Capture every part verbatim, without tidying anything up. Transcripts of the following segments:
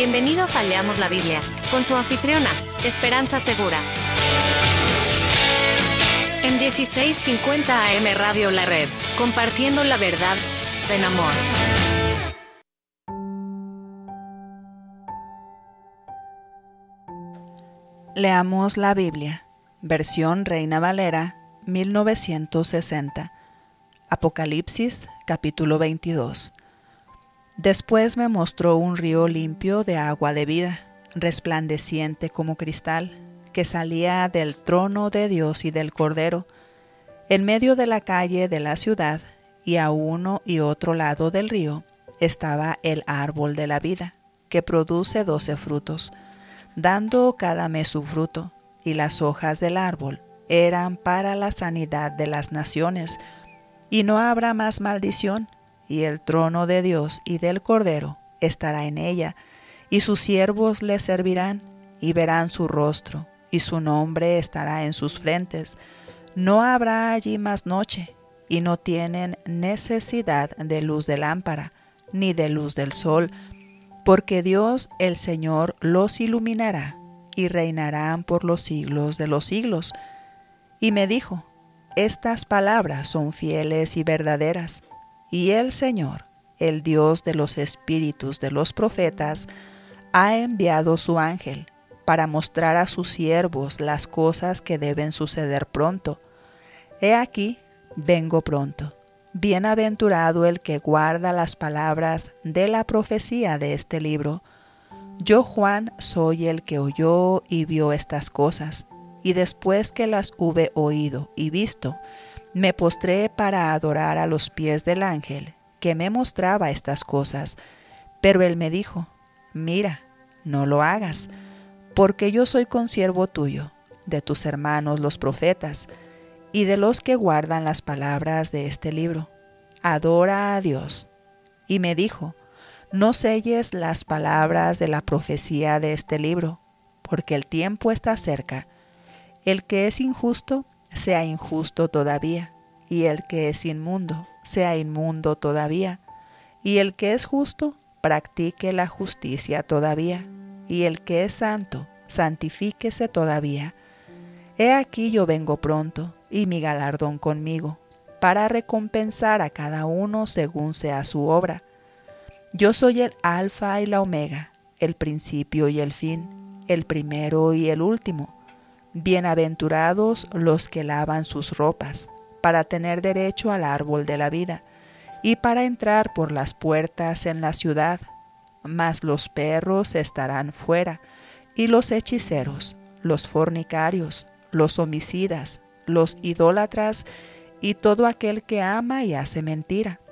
Bienvenidos a Leamos la Biblia, con su anfitriona, Esperanza Segura. En dieciséis cincuenta A M Radio La Red, compartiendo la verdad en amor. Leamos la Biblia, versión Reina Valera, mil novecientos sesenta. Apocalipsis, capítulo veintidós. Después me mostró un río limpio de agua de vida, resplandeciente como cristal, que salía del trono de Dios y del Cordero, en medio de la calle de la ciudad, y a uno y otro lado del río estaba el árbol de la vida, que produce doce frutos, dando cada mes su fruto, y las hojas del árbol eran para la sanidad de las naciones, y no habrá más maldición, y el trono de Dios y del Cordero estará en ella, y sus siervos le servirán, y verán su rostro, y su nombre estará en sus frentes. No habrá allí más noche, y no tienen necesidad de luz de lámpara, ni de luz del sol, porque Dios el Señor los iluminará, y reinarán por los siglos de los siglos. Y me dijo, estas palabras son fieles y verdaderas, y el Señor, el Dios de los espíritus de los profetas, ha enviado su ángel para mostrar a sus siervos las cosas que deben suceder pronto. He aquí, vengo pronto. Bienaventurado el que guarda las palabras de la profecía de este libro. Yo, Juan, soy el que oyó y vio estas cosas, y después que las hube oído y visto, me postré para adorar a los pies del ángel que me mostraba estas cosas. Pero él me dijo, mira, no lo hagas, porque yo soy consiervo tuyo, de tus hermanos los profetas, y de los que guardan las palabras de este libro. Adora a Dios. Y me dijo, no selles las palabras de la profecía de este libro, porque el tiempo está cerca. El que es injusto, sea injusto todavía, y el que es inmundo, sea inmundo todavía, y el que es justo, practique la justicia todavía, y el que es santo, santifíquese todavía. He aquí yo vengo pronto, y mi galardón conmigo, para recompensar a cada uno según sea su obra. Yo soy el Alfa y la Omega, el principio y el fin, el primero y el último. Bienaventurados los que lavan sus ropas, para tener derecho al árbol de la vida, y para entrar por las puertas en la ciudad. Mas los perros estarán fuera, y los hechiceros, los fornicarios, los homicidas, los idólatras, y todo aquel que ama y hace mentira.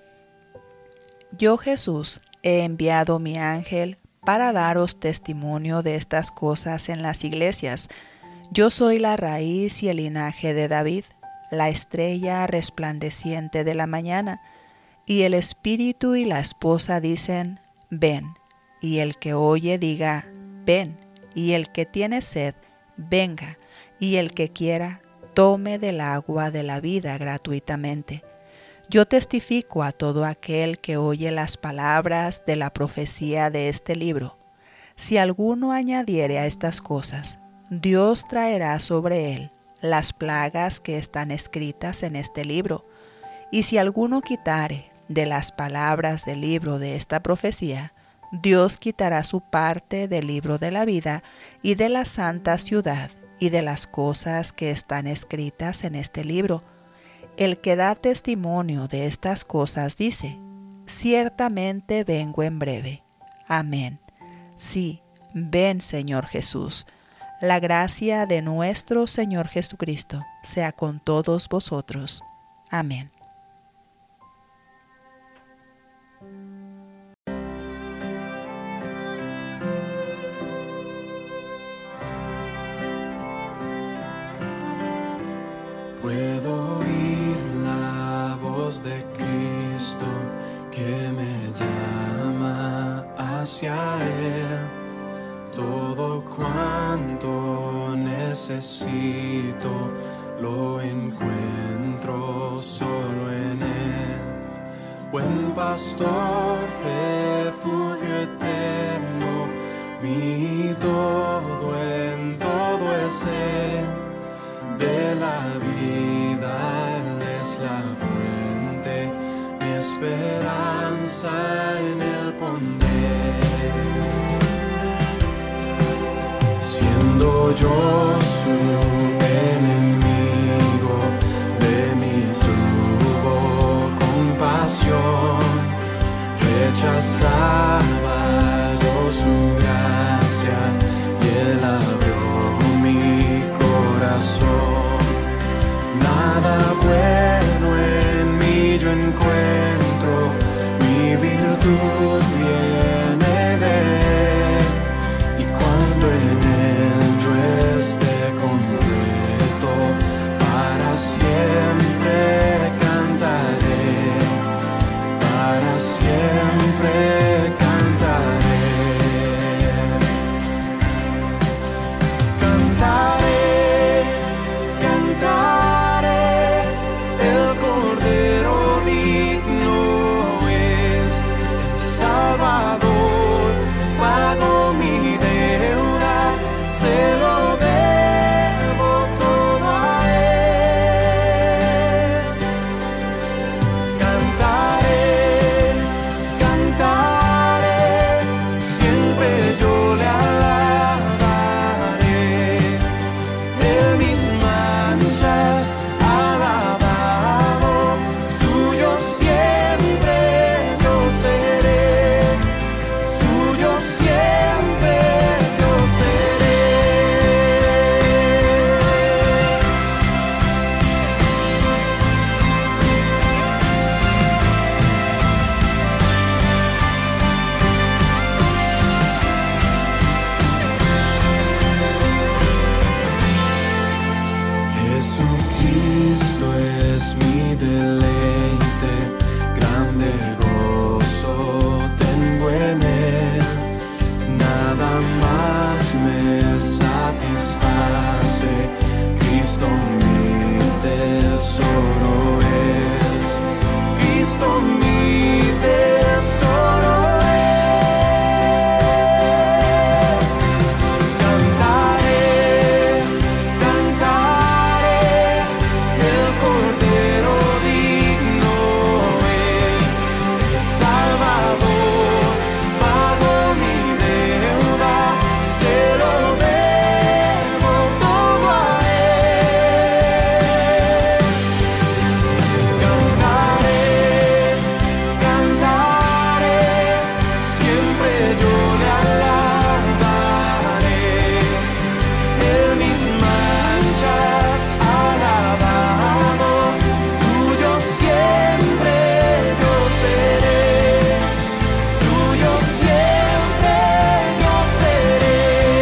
Yo, Jesús, he enviado mi ángel para daros testimonio de estas cosas en las iglesias. Yo soy la raíz y el linaje de David, la estrella resplandeciente de la mañana, y el espíritu y la esposa dicen, ven, y el que oye diga, ven, y el que tiene sed, venga, y el que quiera, tome del agua de la vida gratuitamente. Yo testifico a todo aquel que oye las palabras de la profecía de este libro. Si alguno añadiere a estas cosas, Dios traerá sobre él las plagas que están escritas en este libro. Y si alguno quitare de las palabras del libro de esta profecía, Dios quitará su parte del libro de la vida y de la santa ciudad y de las cosas que están escritas en este libro. El que da testimonio de estas cosas dice, ciertamente vengo en breve. Amén. Sí, ven, Señor Jesús. La gracia de nuestro Señor Jesucristo sea con todos vosotros. Amén. Puedo oír la voz de Cristo que me llama hacia Él. Todo cuanto necesito lo encuentro solo en Él. Buen pastor, refugio eterno, esperanza en él pondré. Siendo yo su enemigo, de mí tuvo compasión. Rechazaba yo su gracia y él abrió mi corazón. Nada bueno en mí yo encuentro, mi virtud viene de él. Y cuando en él yo esté completo, para siempre cantaré, para siempre cantaré. Cantaré, cantaré, el Cordero digno es, el Salvador pagó mi deuda, se lo debo todo a él. Cantaré, cantaré, siempre yo le alabaré. De mis manchas alabado, suyo siempre yo seré, suyo siempre yo seré. Jesucristo es mi deleite, grande gozo tengo en él. Nada más me satisface, Cristo mi tesoro es, Cristo mi tesoro es. Cantaré, cantaré, el Cordero digno es, el Salvador pagó mi deuda, se lo debo todo a él. Cantaré, cantaré, siempre yo le alabaré. De mis manchas alabado, suyo siempre yo seré, suyo siempre yo seré.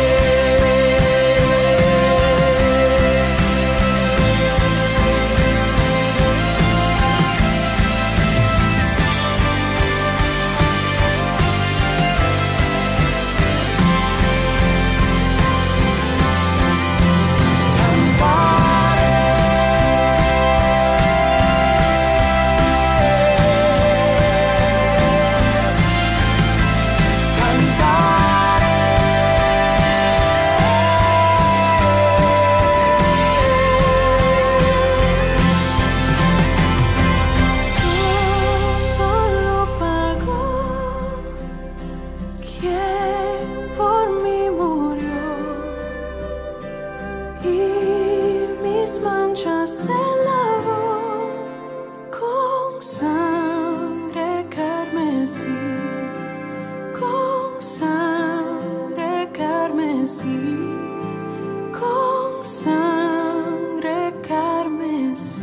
Todo lo pagó quien por mí murió, y mis manchas se lavó con sangre carmesí, con sangre carmesí, con sangre carmesí.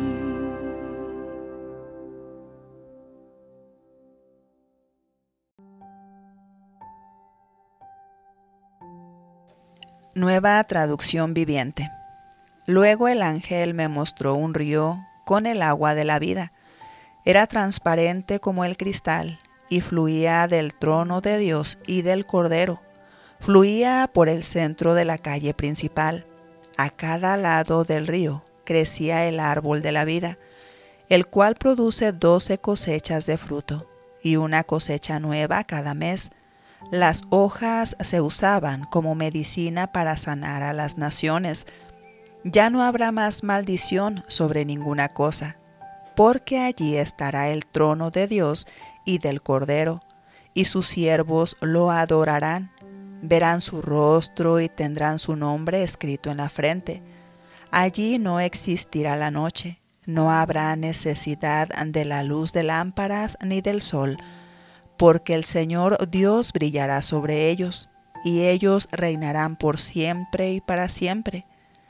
Nueva traducción viviente. Luego el ángel me mostró un río con el agua de la vida. Era transparente como el cristal y fluía del trono de Dios y del Cordero. Fluía por el centro de la calle principal. A cada lado del río crecía el árbol de la vida, el cual produce doce cosechas de fruto y una cosecha nueva cada mes. Las hojas se usaban como medicina para sanar a las naciones. Ya no habrá más maldición sobre ninguna cosa, porque allí estará el trono de Dios y del Cordero, y sus siervos lo adorarán. Verán su rostro y tendrán su nombre escrito en la frente. Allí no existirá la noche, no habrá necesidad de la luz de lámparas ni del sol, porque el Señor Dios brillará sobre ellos, y ellos reinarán por siempre y para siempre.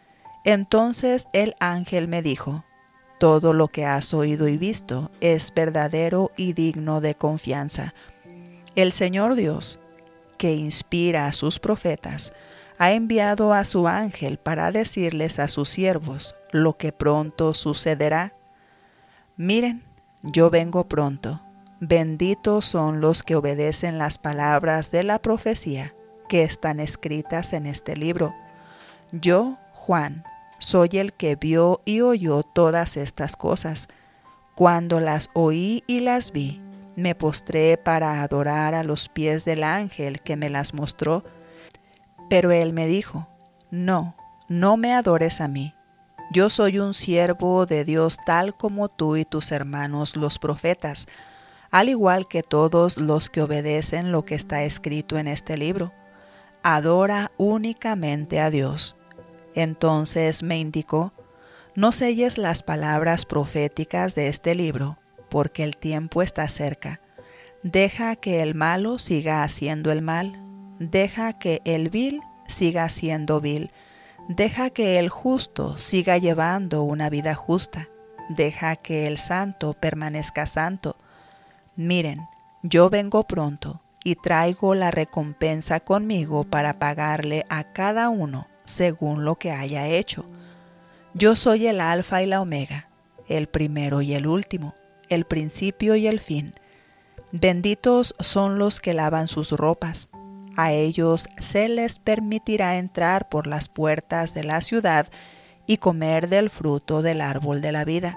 Entonces el ángel me dijo: todo lo que has oído y visto es verdadero y digno de confianza. El Señor Dios, que inspira a sus profetas, ha enviado a su ángel para decirles a sus siervos lo que pronto sucederá. Miren, yo vengo pronto. Benditos son los que obedecen las palabras de la profecía que están escritas en este libro. Yo, Juan, soy el que vio y oyó todas estas cosas. Cuando las oí y las vi, me postré para adorar a los pies del ángel que me las mostró. Pero él me dijo: no, no me adores a mí. Yo soy un siervo de Dios tal como tú y tus hermanos los profetas, al igual que todos los que obedecen lo que está escrito en este libro. Adora únicamente a Dios. Entonces me indicó: no selles las palabras proféticas de este libro, porque el tiempo está cerca. Deja que el malo siga haciendo el mal, deja que el vil siga siendo vil, deja que el justo siga llevando una vida justa, deja que el santo permanezca santo. Miren, yo vengo pronto y traigo la recompensa conmigo para pagarle a cada uno según lo que haya hecho. Yo soy el Alfa y la Omega, el primero y el último, el principio y el fin. Benditos son los que lavan sus ropas. A ellos se les permitirá entrar por las puertas de la ciudad y comer del fruto del árbol de la vida.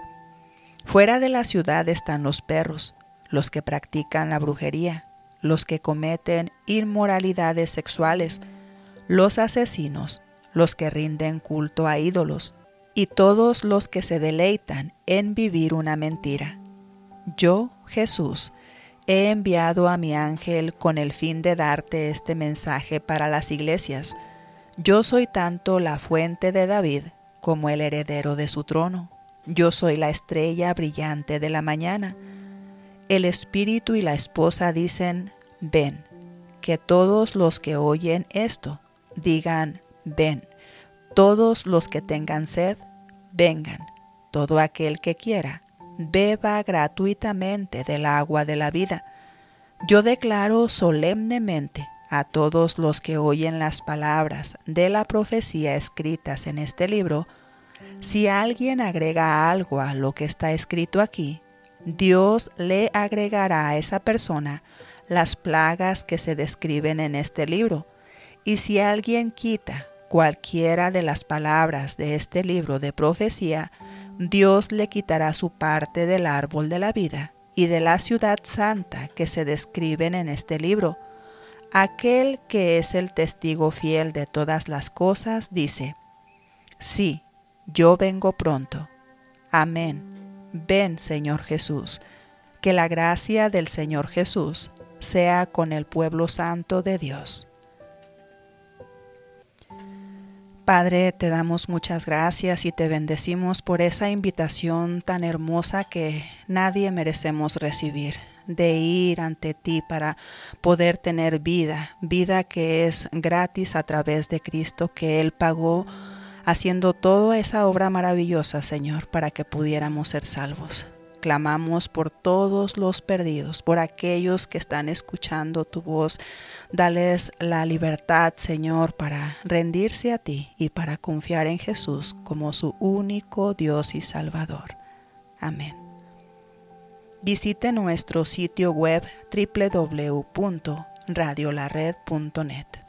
Fuera de la ciudad están los perros, los que practican la brujería, los que cometen inmoralidades sexuales, los asesinos, los que rinden culto a ídolos, y todos los que se deleitan en vivir una mentira. Yo, Jesús, he enviado a mi ángel con el fin de darte este mensaje para las iglesias. Yo soy tanto la fuente de David como el heredero de su trono. Yo soy la estrella brillante de la mañana. El espíritu y la esposa dicen: ven. Que todos los que oyen esto digan: ven. Todos los que tengan sed, vengan. Todo aquel que quiera, beba gratuitamente del agua de la vida. Yo declaro solemnemente a todos los que oyen las palabras de la profecía escritas en este libro: si alguien agrega algo a lo que está escrito aquí, Dios le agregará a esa persona las plagas que se describen en este libro. Y si alguien quita cualquiera de las palabras de este libro de profecía, Dios le quitará su parte del árbol de la vida y de la ciudad santa que se describen en este libro. Aquel que es el testigo fiel de todas las cosas dice: sí, yo vengo pronto. Amén. Ven, Señor Jesús. Que la gracia del Señor Jesús sea con el pueblo santo de Dios. Padre, te damos muchas gracias y te bendecimos por esa invitación tan hermosa que nadie merecemos recibir, de ir ante ti para poder tener vida, vida que es gratis a través de Cristo, que Él pagó haciendo toda esa obra maravillosa, Señor, para que pudiéramos ser salvos. Clamamos por todos los perdidos, por aquellos que están escuchando tu voz. Dales la libertad, Señor, para rendirse a ti y para confiar en Jesús como su único Dios y Salvador. Amén. Visite nuestro sitio web doble u doble u doble u punto radio la red punto net.